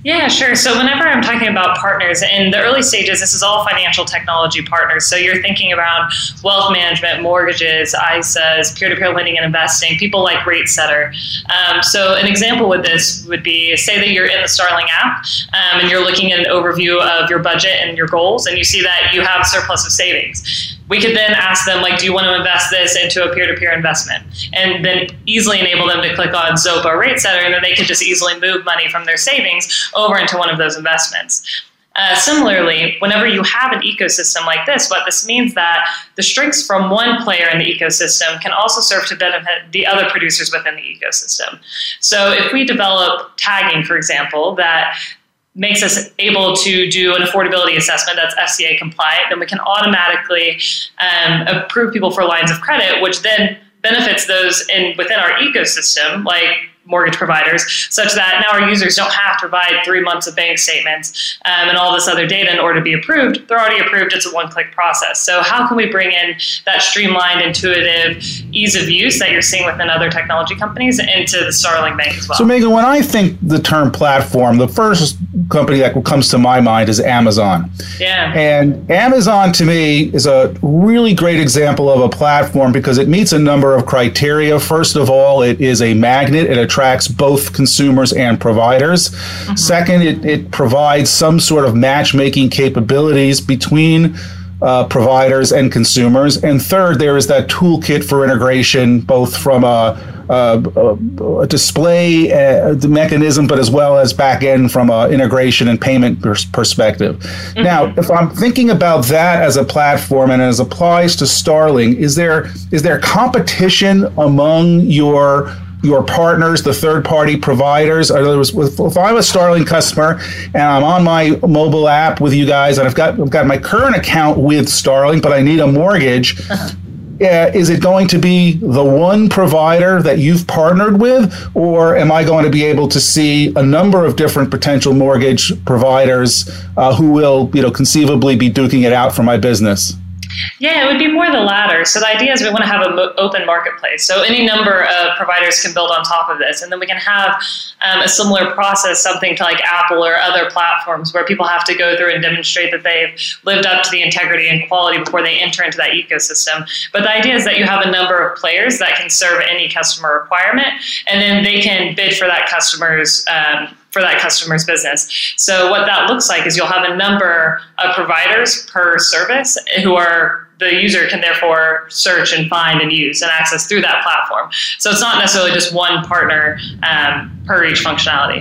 Yeah, sure. So whenever I'm talking about partners, in the early stages, this is all financial technology partners. So you're thinking around wealth management, mortgages, I S As, peer-to-peer lending and investing, people like RateSetter. Um, so an example with this would be, say that you're in the Starling app um, and you're looking at an overview of your budget and your goals, and you see that you have a surplus of savings. We could then ask them, like, do you want to invest this into a peer-to-peer investment? And then easily enable them to click on Zopa or RateSetter, and then they could just easily move money from their savings over into one of those investments. Uh, similarly, whenever you have an ecosystem like this, what this means that the strengths from one player in the ecosystem can also serve to benefit the other producers within the ecosystem. So if we develop tagging, for example, that makes us able to do an affordability assessment that's F C A compliant, then we can automatically um, approve people for lines of credit, which then benefits those in within our ecosystem, like mortgage providers, such that now our users don't have to provide three months of bank statements um, and all this other data in order to be approved. They're already approved. It's a one-click process. So how can we bring in that streamlined, intuitive ease of use that you're seeing within other technology companies into the Starling Bank as well? So Megan, when I think the term platform, the first company that comes to my mind is Amazon. Yeah. And Amazon, to me, is a really great example of a platform because it meets a number of criteria. First of all, it is a magnet. It attracts both consumers and providers. Mm-hmm. Second, it, it provides some sort of matchmaking capabilities between uh, providers and consumers. And third, there is that toolkit for integration, both from a Uh, a, a display uh, mechanism, but as well as back end from an integration and payment pers- perspective. Mm-hmm. Now, if I'm thinking about that as a platform and as applies to Starling, is there is there competition among your your partners, the third-party providers? Or was, if I'm a Starling customer and I'm on my mobile app with you guys, and I've got I've got my current account with Starling, but I need a mortgage. Uh-huh. Uh, is it going to be the one provider that you've partnered with, or am I going to be able to see a number of different potential mortgage providers uh, who will, you know, conceivably be duking it out for my business? Yeah, it would be more the latter. So the idea is we want to have an open marketplace. So any number of providers can build on top of this. And then we can have um, a similar process, something to like Apple or other platforms where people have to go through and demonstrate that they've lived up to the integrity and quality before they enter into that ecosystem. But the idea is that you have a number of players that can serve any customer requirement, and then they can bid for that customer's um, for that customer's business. So what that looks like is you'll have a number of providers per service who are the user can therefore search and find and use and access through that platform. So it's not necessarily just one partner um, per each functionality.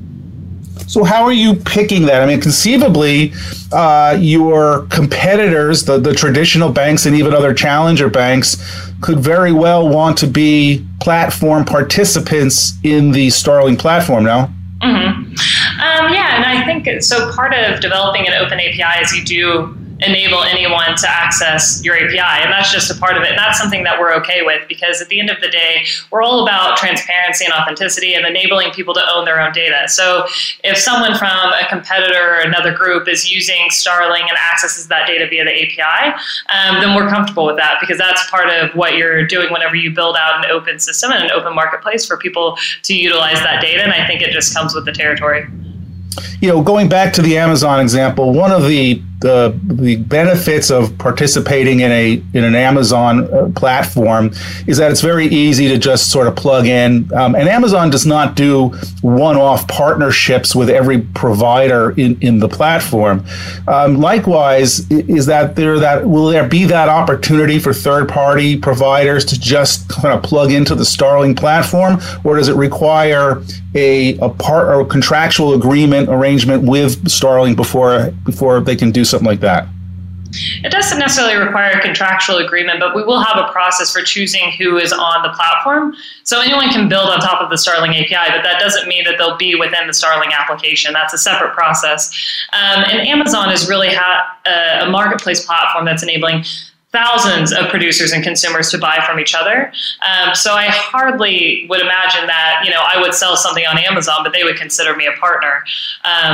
So how are you picking that? I mean, conceivably, uh, your competitors, the, the traditional banks and even other challenger banks, could very well want to be platform participants in the Starling platform now. Mm-hmm. Um, yeah, and I think so. Part of developing an open A P I is you do enable anyone to access your A P I, and that's just a part of it. And that's something that we're okay with because at the end of the day, we're all about transparency and authenticity and enabling people to own their own data. So if someone from a competitor or another group is using Starling and accesses that data via the A P I, um, then we're comfortable with that because that's part of what you're doing whenever you build out an open system and an open marketplace for people to utilize that data. And I think it just comes with the territory. You know, going back to the Amazon example, one of the the, the benefits of participating in a in an Amazon uh, platform is that it's very easy to just sort of plug in. Um, and Amazon does not do one-off partnerships with every provider in, in the platform. Um, likewise, is that there that will there be that opportunity for third-party providers to just kind of plug into the Starling platform, or does it require a a part or a contractual agreement arrangement with Starling before before they can do something like that? It doesn't necessarily require a contractual agreement, but we will have a process for choosing who is on the platform. So anyone can build on top of the Starling A P I, but that doesn't mean that they'll be within the Starling application. That's a separate process. Um, and Amazon is really ha- a, a marketplace platform that's enabling thousands of producers and consumers to buy from each other. Um, so I hardly would imagine that, you know, I would sell something on Amazon, but they would consider me a partner. Um,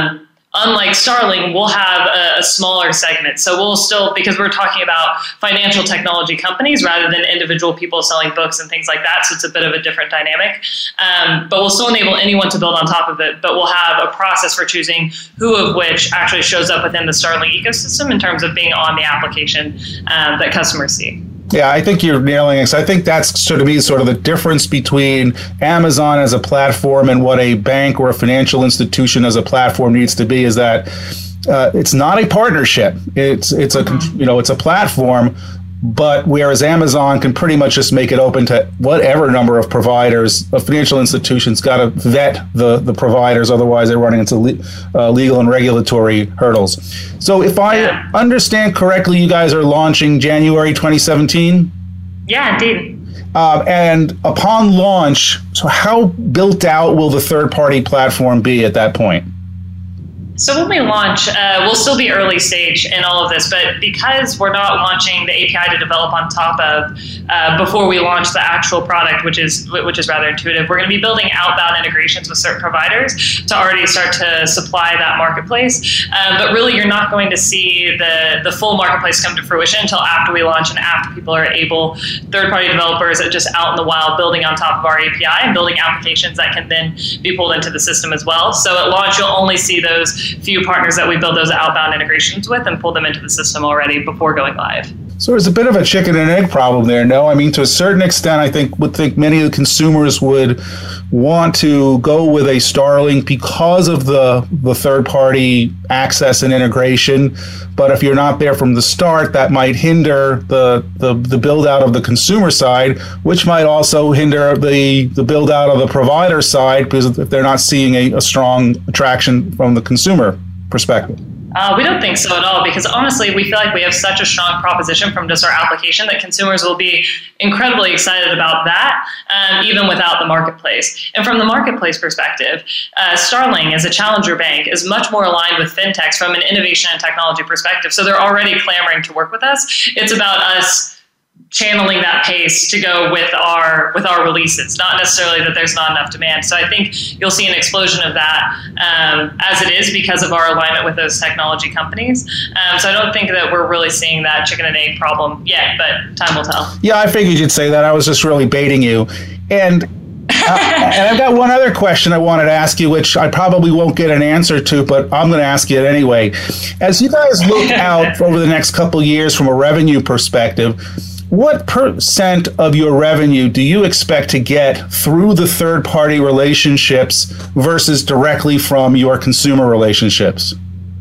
unlike Starling, we'll have a, a smaller segment. So we'll still, because we're talking about financial technology companies rather than individual people selling books and things like that. So it's a bit of a different dynamic. Um, but we'll still enable anyone to build on top of it. But we'll have a process for choosing who of which actually shows up within the Starling ecosystem in terms of being on the application um, that customers see. Yeah, I think you're nailing it. So I think that's sort of me sort of the difference between Amazon as a platform and what a bank or a financial institution as a platform needs to be is that uh, it's not a partnership. It's it's a you know it's a platform, but whereas Amazon can pretty much just make it open to whatever number of providers, a financial institution's got to vet the the providers, otherwise they're running into le- uh, legal and regulatory hurdles. So if I yeah. understand correctly, you guys are launching January twenty seventeen? Yeah, indeed. Um, and upon launch, so how built out will the third-party platform be at that point? So when we launch, uh, we'll still be early stage in all of this, but because we're not launching the A P I to develop on top of uh, before we launch the actual product, which is which is rather intuitive, we're going to be building outbound integrations with certain providers to already start to supply that marketplace. Um, but really, you're not going to see the, the full marketplace come to fruition until after we launch and after people are able, third-party developers are just out in the wild building on top of our A P I and building applications that can then be pulled into the system as well. So at launch, you'll only see those few partners that we build those outbound integrations with and pull them into the system already before going live. So there's a bit of a chicken and egg problem there, no? I mean, to a certain extent, I think would think many of the consumers would want to go with a Starling because of the the third-party access and integration. But if you're not there from the start, that might hinder the the, the build-out of the consumer side, which might also hinder the, the build-out of the provider side because if they're not seeing a, a strong attraction from the consumer perspective. Uh, we don't think so at all because honestly, we feel like we have such a strong proposition from just our application that consumers will be incredibly excited about that, um, even without the marketplace. And from the marketplace perspective, uh, Starling as a challenger bank is much more aligned with fintechs from an innovation and technology perspective. So they're already clamoring to work with us. It's about us channeling that pace to go with our with our releases, not necessarily that there's not enough demand. So I think you'll see an explosion of that um, as it is because of our alignment with those technology companies. Um, so I don't think that we're really seeing that chicken and egg problem yet, but time will tell. Yeah, I figured you'd say that. I was just really baiting you. And Uh, and I've got one other question I wanted to ask you, which I probably won't get an answer to, but I'm going to ask you it anyway. As you guys look out over the next couple of years from a revenue perspective, what percent of your revenue do you expect to get through the third-party relationships versus directly from your consumer relationships?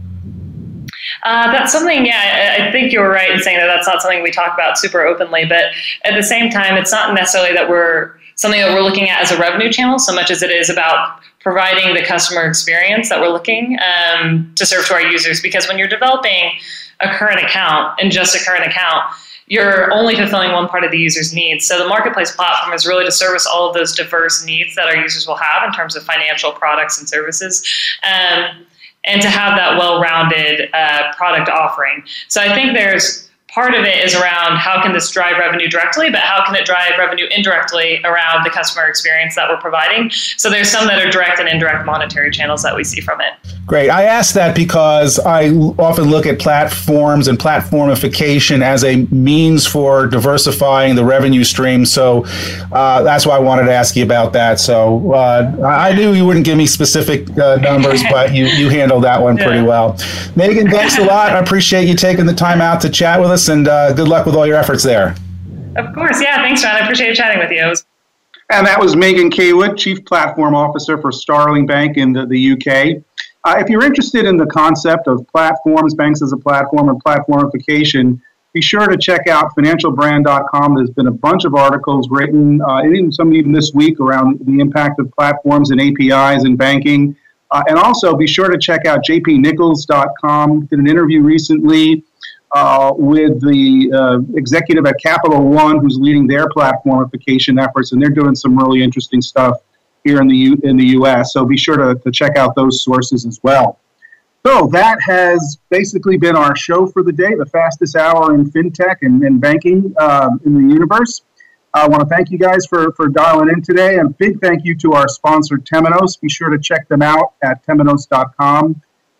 Uh, that's something, yeah, I, I think you were right in saying that that's not something we talk about super openly, but at the same time, it's not necessarily that we're something that we're looking at as a revenue channel so much as it is about providing the customer experience that we're looking um, to serve to our users. Because when you're developing a current account and just a current account, you're only fulfilling one part of the user's needs. So the marketplace platform is really to service all of those diverse needs that our users will have in terms of financial products and services. Um, and to have that well-rounded uh, product offering. So I think there's part of it is around how can this drive revenue directly, but how can it drive revenue indirectly around the customer experience that we're providing? So there's some that are direct and indirect monetary channels that we see from it. Great. I ask that because I often look at platforms and platformification as a means for diversifying the revenue stream. So uh, that's why I wanted to ask you about that. So uh, I knew you wouldn't give me specific uh, numbers, but you, you handled that one pretty yeah. well. Megan, thanks a lot. I appreciate you taking the time out to chat with us, and uh, good luck with all your efforts there. Of course. Yeah. Thanks, John. I appreciate chatting with you. Was- and that was Megan Kaywood, Chief Platform Officer for Starling Bank in the, the U K. Uh, if you're interested in the concept of platforms, banks as a platform, and platformification, be sure to check out financial brand dot com. There's been a bunch of articles written, uh, even some even this week, around the impact of platforms and A P Is in banking. Uh, and also be sure to check out j p nichols dot com. Did an interview recently uh, with the uh, executive at Capital One who's leading their platformification efforts, and they're doing some really interesting stuff here in the U- in the U S. So be sure to, to check out those sources as well. So that has basically been our show for the day, the fastest hour in fintech and, and banking um, in the universe. I want to thank you guys for, for dialing in today, and a big thank you to our sponsor, Temenos. Be sure to check them out at temenos dot com.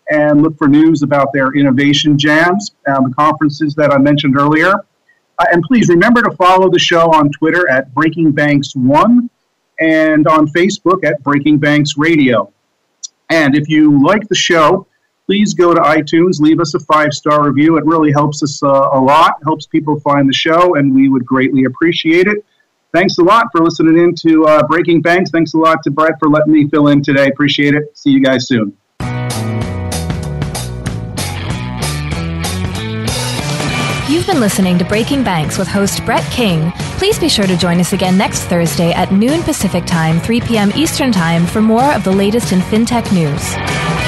and look for news about their innovation jams, um, the conferences that I mentioned earlier. Uh, and please remember to follow the show on Twitter at Breaking Banks one and on Facebook at Breaking Banks Radio. And if you like the show, please go to iTunes, leave us a five-star review. It really helps us uh, a lot, helps people find the show, and we would greatly appreciate it. Thanks a lot for listening in to uh, Breaking Banks. Thanks a lot to Brett for letting me fill in today. Appreciate it. See you guys soon. You've been listening to Breaking Banks with host Brett King. Please be sure to join us again next Thursday at noon Pacific Time, three p.m. Eastern Time for more of the latest in fintech news.